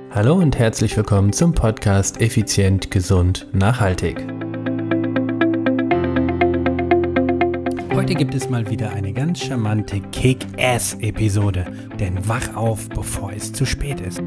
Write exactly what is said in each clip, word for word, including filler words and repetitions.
Hallo und herzlich willkommen zum Podcast Effizient, Gesund, Nachhaltig. Heute gibt es mal wieder eine ganz charmante Kick-Ass-Episode, denn wach auf, bevor es zu spät ist.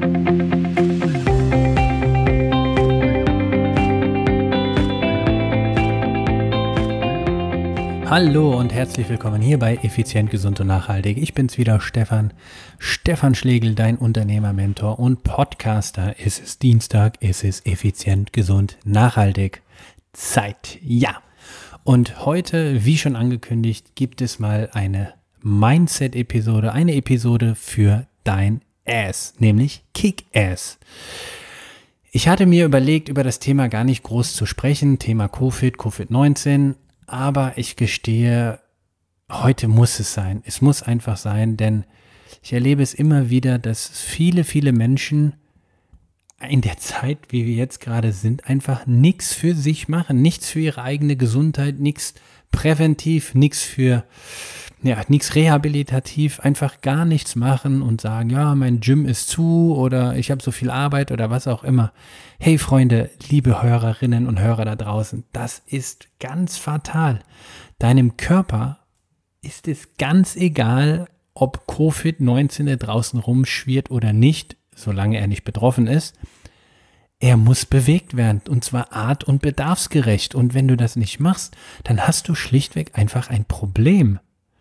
Hallo und herzlich willkommen hier bei Effizient, Gesund und Nachhaltig. Ich bin's wieder, Stefan. Stefan Schlegel, dein Unternehmermentor und Podcaster. Es ist Dienstag, es ist Effizient, Gesund, Nachhaltig. Zeit, ja. Und heute, wie schon angekündigt, gibt es mal eine Mindset-Episode, eine Episode für dein Ass, nämlich Kick-Ass. Ich hatte mir überlegt, über das Thema gar nicht groß zu sprechen, Thema Covid, Covid neunzehn, aber ich gestehe, heute muss es sein. Es muss einfach sein, denn ich erlebe es immer wieder, dass viele, viele Menschen in der Zeit, wie wir jetzt gerade sind, einfach nichts für sich machen, nichts für ihre eigene Gesundheit, nichts präventiv, nichts für, ja, nichts rehabilitativ, einfach gar nichts machen und sagen, ja, mein Gym ist zu oder ich habe so viel Arbeit oder was auch immer. Hey Freunde, liebe Hörerinnen und Hörer da draußen, das ist ganz fatal. Deinem Körper ist es ganz egal, ob Covid neunzehn da draußen rumschwirrt oder nicht, solange er nicht betroffen ist. Er muss bewegt werden und zwar art- und bedarfsgerecht. Und wenn du das nicht machst, dann hast du schlichtweg einfach ein Problem.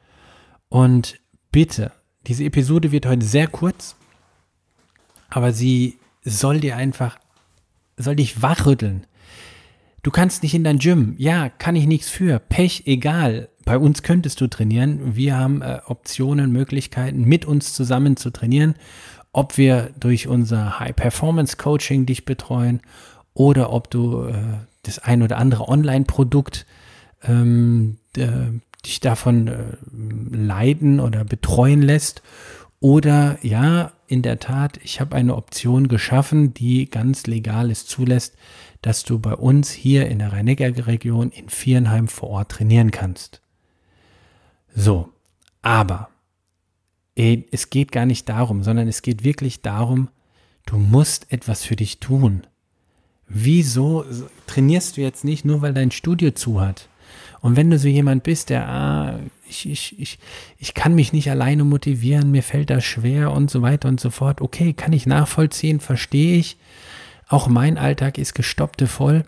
Und bitte, diese Episode wird heute sehr kurz, aber sie soll dir einfach, soll dich wachrütteln. Du kannst nicht in dein Gym. Ja, kann ich nichts für. Pech, egal. Bei uns könntest du trainieren. Wir haben äh, Optionen, Möglichkeiten, mit uns zusammen zu trainieren. Ob wir durch unser High-Performance-Coaching dich betreuen oder ob du äh, das ein oder andere Online-Produkt ähm, äh, dich davon äh, leiten oder betreuen lässt. Oder ja, in der Tat, ich habe eine Option geschaffen, die ganz legal es zulässt, dass du bei uns hier in der Rhein-Neckar-Region in Viernheim vor Ort trainieren kannst. So, aber es geht gar nicht darum, sondern es geht wirklich darum, du musst etwas für dich tun. Wieso trainierst du jetzt nicht, nur weil dein Studio zu hat? Und wenn du so jemand bist, der, ah, ich, ich, ich, ich kann mich nicht alleine motivieren, mir fällt das schwer und so weiter und so fort. Okay, kann ich nachvollziehen, verstehe ich. Auch mein Alltag ist gestoppte voll.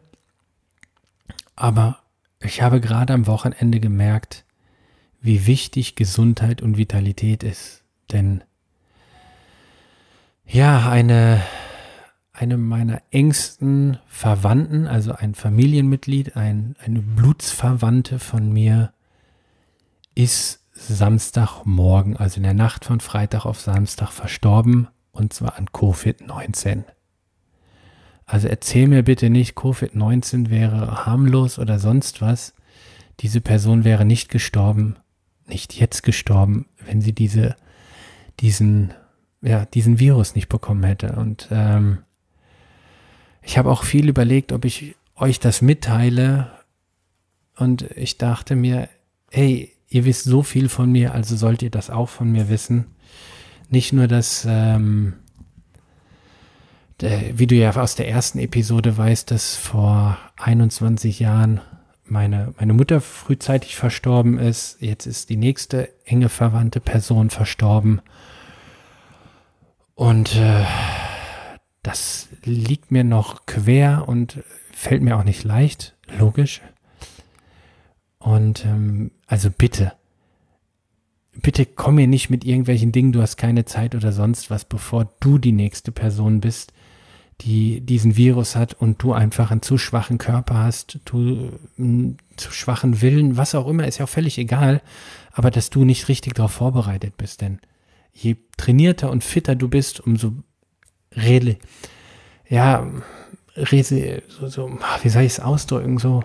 Aber ich habe gerade am Wochenende gemerkt, wie wichtig Gesundheit und Vitalität ist. Denn ja, eine, eine meiner engsten Verwandten, also ein Familienmitglied, ein, eine Blutsverwandte von mir, ist Samstagmorgen, also in der Nacht von Freitag auf Samstag verstorben, und zwar an Covid neunzehn. Also erzähl mir bitte nicht, Covid neunzehn wäre harmlos oder sonst was. Diese Person wäre nicht gestorben, nicht jetzt gestorben, wenn sie diese, diesen, ja, diesen Virus nicht bekommen hätte. Und ähm, ich habe auch viel überlegt, ob ich euch das mitteile. Und ich dachte mir, hey, ihr wisst so viel von mir, also sollt ihr das auch von mir wissen. Nicht nur, dass, ähm, der, wie du ja aus der ersten Episode weißt, dass vor einundzwanzig Jahren Meine, meine Mutter frühzeitig verstorben ist. Jetzt ist die nächste enge verwandte Person verstorben. Und äh, das liegt mir noch quer und fällt mir auch nicht leicht, logisch. Und ähm, also bitte, bitte komm mir nicht mit irgendwelchen Dingen, du hast keine Zeit oder sonst was, bevor du die nächste Person bist, die diesen Virus hat und du einfach einen zu schwachen Körper hast, du einen zu schwachen Willen, was auch immer, ist ja auch völlig egal, aber dass du nicht richtig darauf vorbereitet bist, denn je trainierter und fitter du bist, umso rele, ja, rese, so, so, wie soll ich es ausdrücken, so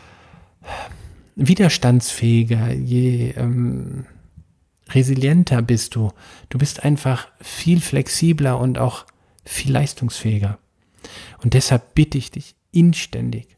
widerstandsfähiger, je ähm, resilienter bist du. Du bist einfach viel flexibler und auch viel leistungsfähiger. Und deshalb bitte ich dich inständig,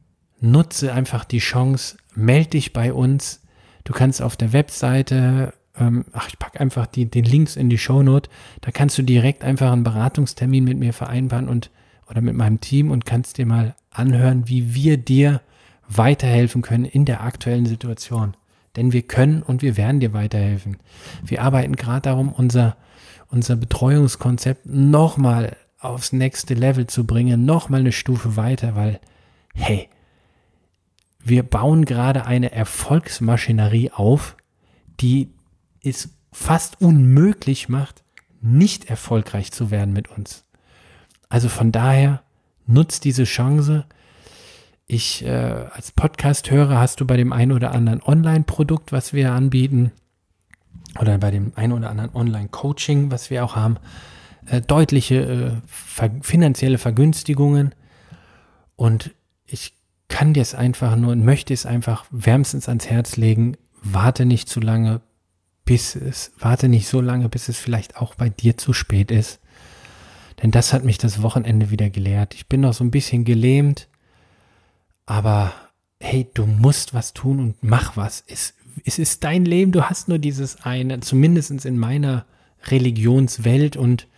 nutze einfach die Chance, melde dich bei uns. Du kannst auf der Webseite ähm, ach, ich packe einfach die, den Links in die Shownote, da kannst du direkt einfach einen Beratungstermin mit mir vereinbaren und oder mit meinem Team und kannst dir mal anhören, wie wir dir weiterhelfen können in der aktuellen Situation. Denn wir können und wir werden dir weiterhelfen. Wir arbeiten gerade darum, unser, unser Betreuungskonzept nochmal aufs nächste Level zu bringen, nochmal eine Stufe weiter, weil, hey, wir bauen gerade eine Erfolgsmaschinerie auf, die es fast unmöglich macht, nicht erfolgreich zu werden mit uns. Also von daher, nutzt diese Chance. Ich äh, als Podcast-Hörer hast du bei dem einen oder anderen Online-Produkt, was wir anbieten, oder bei dem einen oder anderen Online-Coaching, was wir auch haben, äh, deutliche äh, ver- finanzielle Vergünstigungen. Und ich kann dir es einfach nur und möchte es einfach wärmstens ans Herz legen, warte nicht zu lange, bis es, warte nicht so lange, bis es vielleicht auch bei dir zu spät ist. Denn das hat mich das Wochenende wieder gelehrt. Ich bin noch so ein bisschen gelähmt, aber hey, du musst was tun und mach was. Es, es ist dein Leben, du hast nur dieses eine, zumindest in meiner Religionswelt, und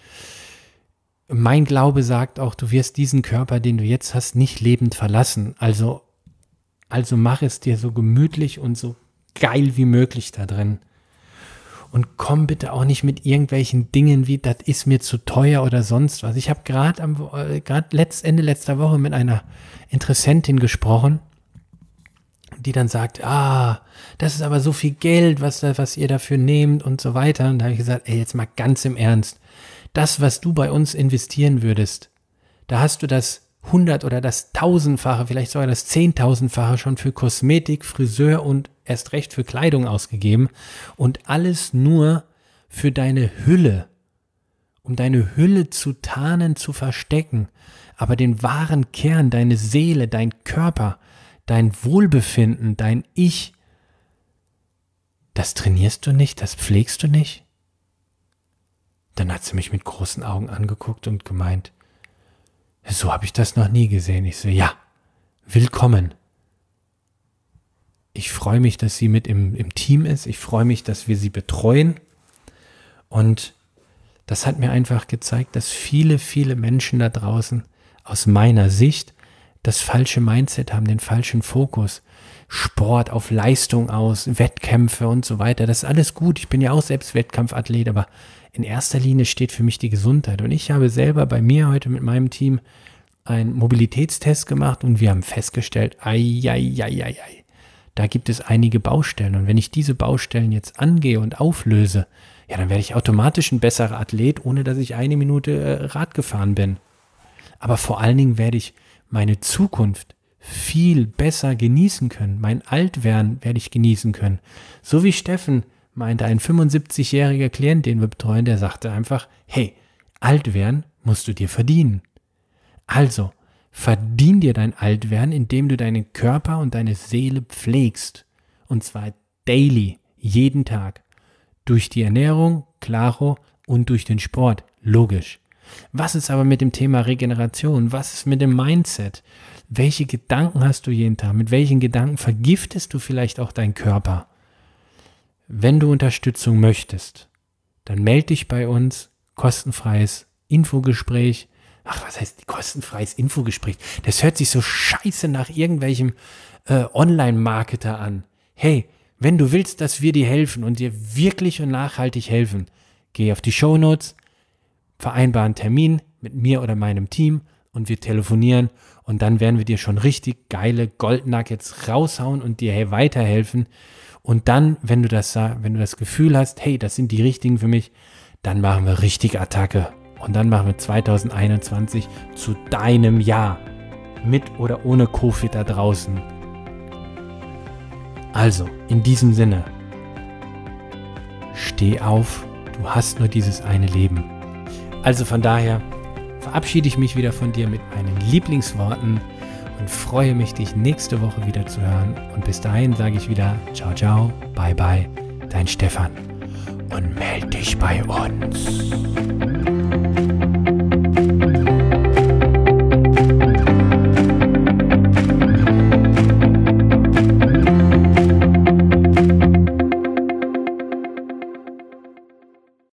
mein Glaube sagt auch, du wirst diesen Körper, den du jetzt hast, nicht lebend verlassen. Also, also mach es dir so gemütlich und so geil wie möglich da drin. Und komm bitte auch nicht mit irgendwelchen Dingen wie, das ist mir zu teuer oder sonst was. Ich habe gerade am äh, gerade letzt, Ende letzter Woche mit einer Interessentin gesprochen, die dann sagt, ah, das ist aber so viel Geld, was, was ihr dafür nehmt und so weiter. Und da habe ich gesagt, ey, jetzt mal ganz im Ernst. Das, was du bei uns investieren würdest, da hast du das hundert- oder das tausendfache, vielleicht sogar das zehntausendfache schon für Kosmetik, Friseur und erst recht für Kleidung ausgegeben, und alles nur für deine Hülle, um deine Hülle zu tarnen, zu verstecken, aber den wahren Kern, deine Seele, dein Körper, dein Wohlbefinden, dein Ich, das trainierst du nicht, das pflegst du nicht? Dann hat sie mich mit großen Augen angeguckt und gemeint, so habe ich das noch nie gesehen. Ich so, ja, willkommen. Ich freue mich, dass sie mit im, im Team ist. Ich freue mich, dass wir sie betreuen. Und das hat mir einfach gezeigt, dass viele, viele Menschen da draußen aus meiner Sicht das falsche Mindset haben, den falschen Fokus. Sport auf Leistung aus, Wettkämpfe und so weiter. Das ist alles gut. Ich bin ja auch selbst Wettkampfathlet, aber in erster Linie steht für mich die Gesundheit. Und ich habe selber bei mir heute mit meinem Team einen Mobilitätstest gemacht und wir haben festgestellt, ei, ei, ei, ei, ei, da gibt es einige Baustellen. Und wenn ich diese Baustellen jetzt angehe und auflöse, ja, dann werde ich automatisch ein besserer Athlet, ohne dass ich eine Minute äh, Rad gefahren bin. Aber vor allen Dingen werde ich meine Zukunft viel besser genießen können. Mein Altwerden werde ich genießen können. So wie Steffen meinte, ein fünfundsiebzigjähriger Klient, den wir betreuen, der sagte einfach, hey, Altwerden musst du dir verdienen. Also, verdien dir dein Altwerden, indem du deinen Körper und deine Seele pflegst. Und zwar daily, jeden Tag. Durch die Ernährung, klaro, und durch den Sport, logisch. Was ist aber mit dem Thema Regeneration? Was ist mit dem Mindset? Welche Gedanken hast du jeden Tag? Mit welchen Gedanken vergiftest du vielleicht auch deinen Körper? Wenn du Unterstützung möchtest, dann melde dich bei uns, kostenfreies Infogespräch. Ach, was heißt kostenfreies Infogespräch? Das hört sich so scheiße nach irgendwelchem äh, Online-Marketer an. Hey, wenn du willst, dass wir dir helfen und dir wirklich und nachhaltig helfen, geh auf die Shownotes, vereinbare einen Termin mit mir oder meinem Team und wir telefonieren, und dann werden wir dir schon richtig geile Goldnuggets raushauen und dir hey, weiterhelfen. Und dann, wenn du das wenn du das Gefühl hast, hey, das sind die richtigen für mich, dann machen wir richtig Attacke. Und dann machen wir zwanzig einundzwanzig zu deinem Jahr. Mit oder ohne Covid da draußen. Also, in diesem Sinne, steh auf, du hast nur dieses eine Leben. Also von daher verabschiede ich mich wieder von dir mit meinen Lieblingsworten und freue mich, dich nächste Woche wieder zu hören. Und bis dahin sage ich wieder ciao, ciao, bye, bye, dein Stefan. Und melde dich bei uns.